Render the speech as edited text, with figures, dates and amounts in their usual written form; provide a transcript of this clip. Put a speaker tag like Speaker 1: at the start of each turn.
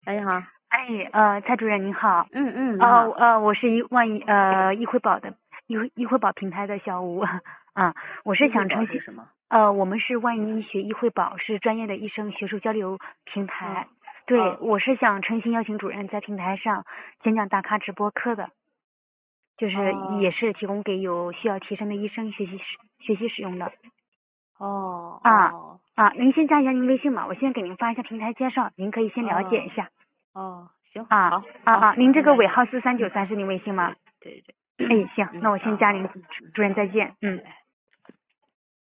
Speaker 1: 哎，你好。
Speaker 2: 哎，蔡主任您好。
Speaker 1: 你好。
Speaker 2: 我是易惠宝的易惠宝平台的小吴。我是想
Speaker 1: 医惠宝是什么？
Speaker 2: 我们是万一医学易惠宝，是专业的医生学术交流平台。
Speaker 1: 对，
Speaker 2: 我是想诚心邀请主任在平台上讲讲大咖直播课的，就是也是提供给有需要提升的医生学习使用的。您先加一下您微信吧，我先给您发一下平台介绍，您可以先了解一下。
Speaker 1: 行，好。
Speaker 2: 您这个尾号4393是您微信吗？
Speaker 1: 对。
Speaker 2: 行，那我先加您，主任再见。